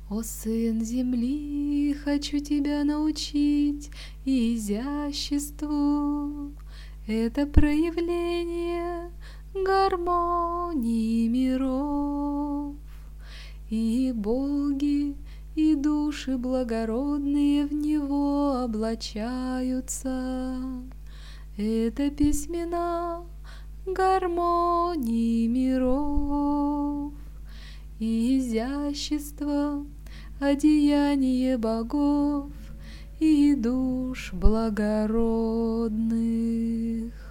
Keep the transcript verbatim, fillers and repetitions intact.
О, сын земли, хочу тебя научить изяществу. Это проявление гармонии миров. И боги, и души благородные в него облачаются. Это письмена гармонии миров. И изящество, одеяние богов и душ благородных.